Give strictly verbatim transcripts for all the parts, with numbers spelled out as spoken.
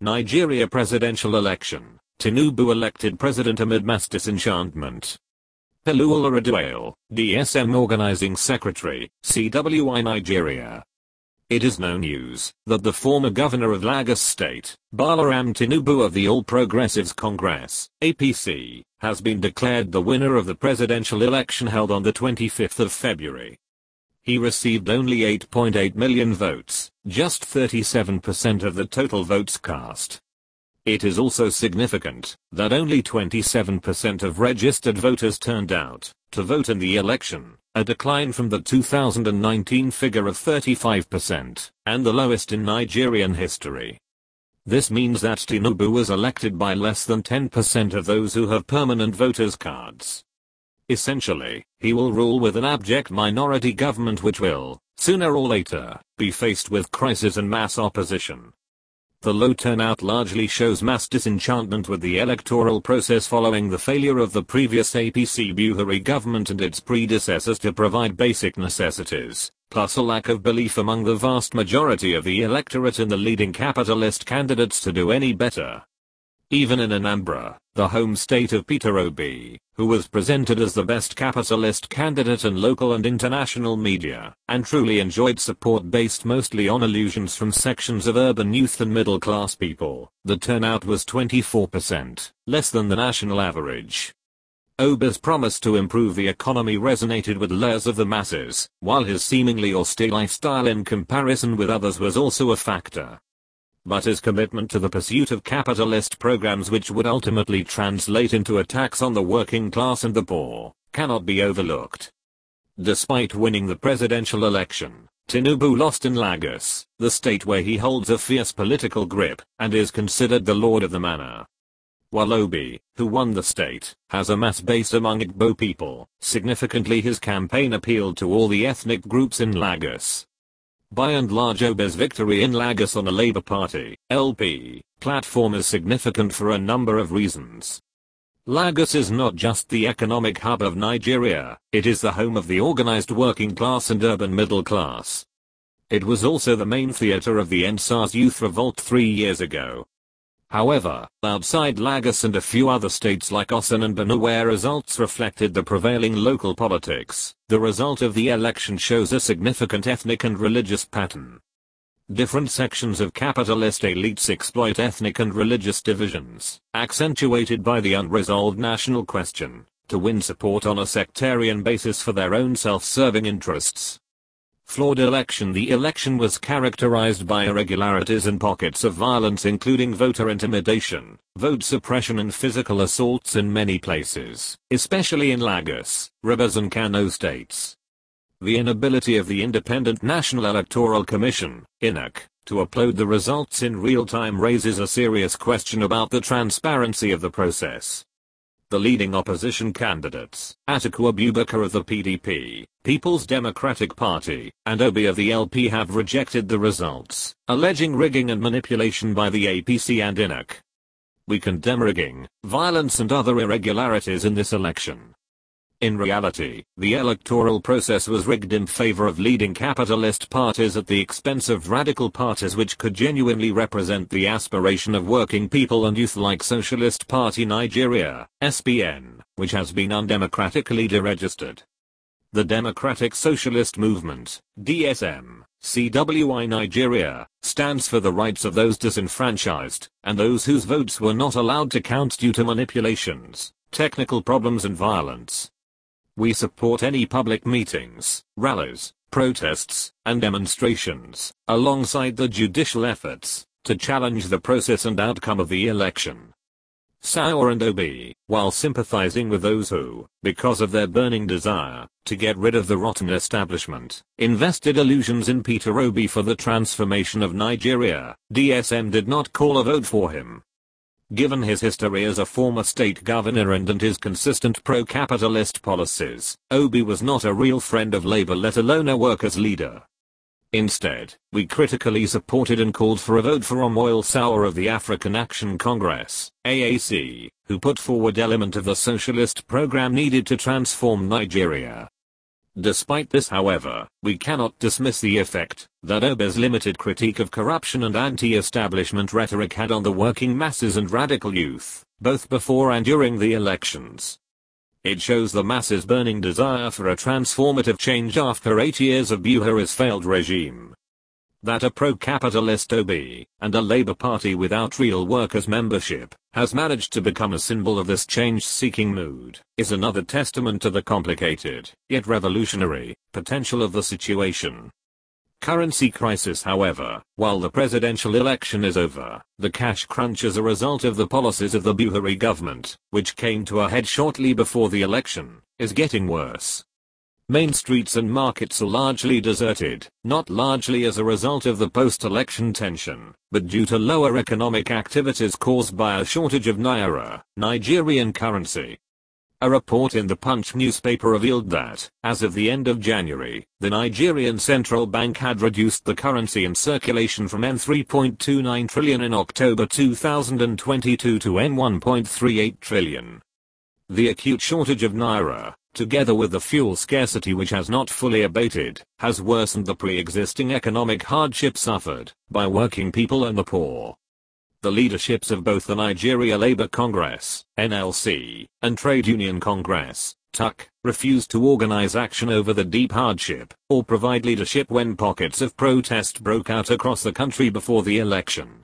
Nigeria presidential election. Tinubu elected president amid mass disenchantment. Pelú Olúradéwálé, D S M Organizing Secretary, C W I Nigeria. It is no news that the former governor of Lagos State, Balaram Tinubu of the All Progressives Congress, A P C, has been declared the winner of the presidential election held on the twenty-fifth of February. He received only eight point eight million votes, just thirty-seven percent of the total votes cast. It is also significant that only twenty-seven percent of registered voters turned out to vote in the election, a decline from the two thousand nineteen figure of thirty-five percent, and the lowest in Nigerian history. This means that Tinubu was elected by less than ten percent of those who have permanent voters' cards. Essentially, he will rule with an abject minority government which will, sooner or later, be faced with crisis and mass opposition. The low turnout largely shows mass disenchantment with the electoral process following the failure of the previous A P C Buhari government and its predecessors to provide basic necessities, plus a lack of belief among the vast majority of the electorate in the leading capitalist candidates to do any better. Even in Anambra, the home state of Peter Obi, who was presented as the best capitalist candidate in local and international media, and truly enjoyed support based mostly on illusions from sections of urban youth and middle-class people, the turnout was twenty-four percent, less than the national average. Obi's promise to improve the economy resonated with layers of the masses, while his seemingly austere lifestyle in comparison with others was also a factor. But his commitment to the pursuit of capitalist programs which would ultimately translate into attacks on the working class and the poor, cannot be overlooked. Despite winning the presidential election, Tinubu lost in Lagos, the state where he holds a fierce political grip, and is considered the lord of the manor. While Obi, who won the state, has a mass base among Igbo people, significantly his campaign appealed to all the ethnic groups in Lagos. By and large, Obi's victory in Lagos on a Labour Party, L P, platform is significant for a number of reasons. Lagos is not just the economic hub of Nigeria, it is the home of the organized working class and urban middle class. It was also the main theater of the End SARS youth revolt three years ago. However, outside Lagos and a few other states like Osun and Benue where results reflected the prevailing local politics, the result of the election shows a significant ethnic and religious pattern. Different sections of capitalist elites exploit ethnic and religious divisions, accentuated by the unresolved national question, to win support on a sectarian basis for their own self-serving interests. Flawed election. The election was characterized by irregularities and pockets of violence including voter intimidation, vote suppression and physical assaults in many places, especially in Lagos, Rivers and Kano states. The inability of the Independent National Electoral Commission, I N E C, to upload the results in real time raises a serious question about the transparency of the process. The leading opposition candidates, Atiku Abubakar of the P D P, People's Democratic Party, and Obi of the L P have rejected the results, alleging rigging and manipulation by the A P C and I N E C. We condemn rigging, violence and other irregularities in this election. In reality, the electoral process was rigged in favor of leading capitalist parties at the expense of radical parties which could genuinely represent the aspiration of working people and youth like Socialist Party Nigeria, S P N, which has been undemocratically deregistered. The Democratic Socialist Movement, D S M, C W I Nigeria, stands for the rights of those disenfranchised, and those whose votes were not allowed to count due to manipulations, technical problems and violence. We support any public meetings, rallies, protests, and demonstrations, alongside the judicial efforts, to challenge the process and outcome of the election. Saur and Obi, while sympathizing with those who, because of their burning desire to get rid of the rotten establishment, invested illusions in Peter Obi for the transformation of Nigeria, D S M did not call a vote for him. Given his history as a former state governor and, and his consistent pro-capitalist policies, Obi was not a real friend of Labour, let alone a workers' leader. Instead, we critically supported and called for a vote for Omoyele Sowore of the African Action Congress, A A C, who put forward element of the socialist program needed to transform Nigeria. Despite this, however, we cannot dismiss the effect that Obi's limited critique of corruption and anti-establishment rhetoric had on the working masses and radical youth, both before and during the elections. It shows the masses' burning desire for a transformative change after eight years of Buhari's failed regime. That a pro-capitalist Obi, and a Labour Party without real workers' membership, has managed to become a symbol of this change-seeking mood, is another testament to the complicated, yet revolutionary, potential of the situation. Currency crisis. However, while the presidential election is over, the cash crunch as a result of the policies of the Buhari government, which came to a head shortly before the election, is getting worse. Main streets and markets are largely deserted, not largely as a result of the post-election tension, but due to lower economic activities caused by a shortage of naira, Nigerian currency. A report in the Punch newspaper revealed that, as of the end of January, the Nigerian Central Bank had reduced the currency in circulation from three point two nine trillion in October two thousand twenty-two to one point three eight trillion. The acute shortage of naira, together with the fuel scarcity which has not fully abated, has worsened the pre-existing economic hardship suffered by working people and the poor. The leaderships of both the Nigeria Labour Congress, N L C, and Trade Union Congress, T U C, refused to organize action over the deep hardship, or provide leadership when pockets of protest broke out across the country before the election.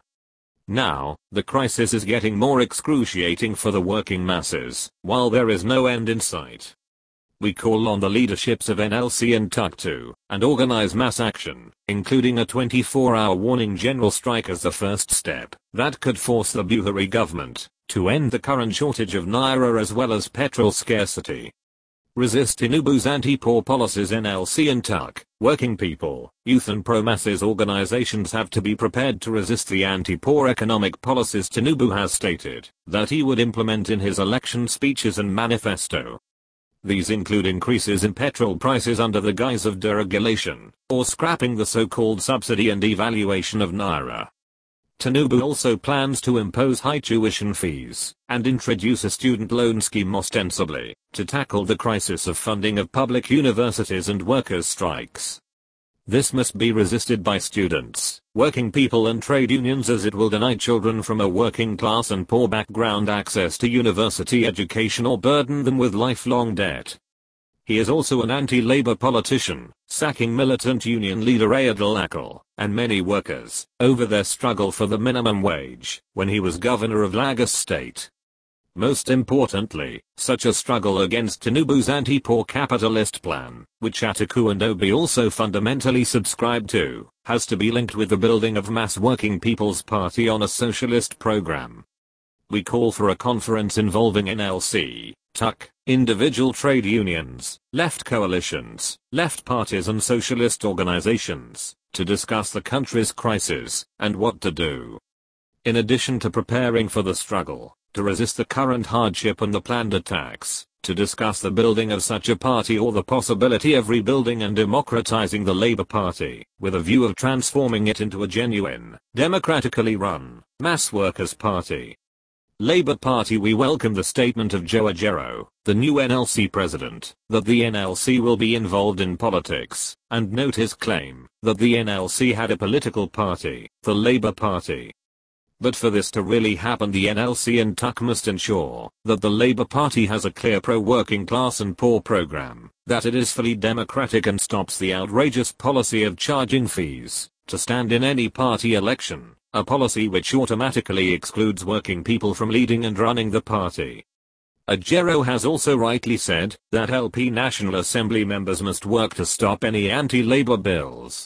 Now, the crisis is getting more excruciating for the working masses, while there is no end in sight. We call on the leaderships of N L C and T U C to, and organize mass action, including a twenty-four hour warning general strike as the first step, that could force the Buhari government, to end the current shortage of naira as well as petrol scarcity. Resist Tinubu's anti-poor policies. N L C and T U C, working people, youth and pro-masses organizations have to be prepared to resist the anti-poor economic policies Tinubu has stated that he would implement in his election speeches and manifesto. These include increases in petrol prices under the guise of deregulation, or scrapping the so-called subsidy and devaluation of naira. Tinubu also plans to impose high tuition fees, and introduce a student loan scheme ostensibly, to tackle the crisis of funding of public universities and workers' strikes. This must be resisted by students, working people and trade unions, as it will deny children from a working class and poor background access to university education or burden them with lifelong debt. He is also an anti-labor politician, sacking militant union leader Ayodele Akel, and many workers, over their struggle for the minimum wage, when he was governor of Lagos State. Most importantly, such a struggle against Tinubu's anti-poor capitalist plan, which Atiku and Obi also fundamentally subscribe to, has to be linked with the building of mass working people's party on a socialist program. We call for a conference involving N L C, T U C, individual trade unions, left coalitions, left parties and socialist organizations, to discuss the country's crisis, and what to do. In addition to preparing for the struggle, to resist the current hardship and the planned attacks, to discuss the building of such a party or the possibility of rebuilding and democratizing the Labour Party, with a view of transforming it into a genuine, democratically run, mass workers' party. Labour Party. We welcome the statement of Joe Ajaero, the new N L C president, that the N L C will be involved in politics, and note his claim that the N L C had a political party, the Labour Party. But for this to really happen, the N L C and T U C must ensure that the Labour Party has a clear pro-working class and poor program, that it is fully democratic and stops the outrageous policy of charging fees to stand in any party election, a policy which automatically excludes working people from leading and running the party. Ajaero has also rightly said that L P National Assembly members must work to stop any anti-Labour bills.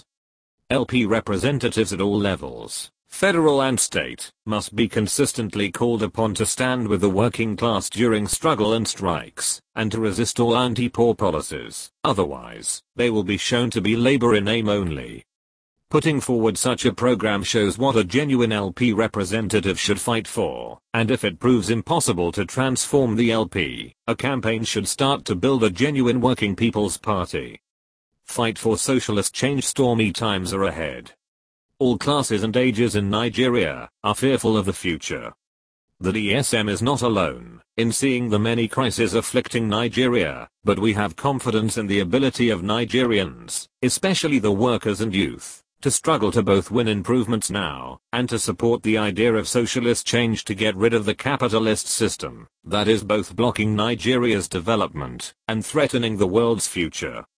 L P representatives at all levels, federal and state, must be consistently called upon to stand with the working class during struggle and strikes, and to resist all anti-poor policies. Otherwise, they will be shown to be Labour in name only. Putting forward such a program shows what a genuine L P representative should fight for, and if it proves impossible to transform the L P, a campaign should start to build a genuine working people's party. Fight for socialist change. Stormy times are ahead. All classes and ages in Nigeria are fearful of the future. The D S M is not alone in seeing the many crises afflicting Nigeria, but we have confidence in the ability of Nigerians, especially the workers and youth, to struggle to both win improvements now, and to support the idea of socialist change to get rid of the capitalist system, that is both blocking Nigeria's development, and threatening the world's future.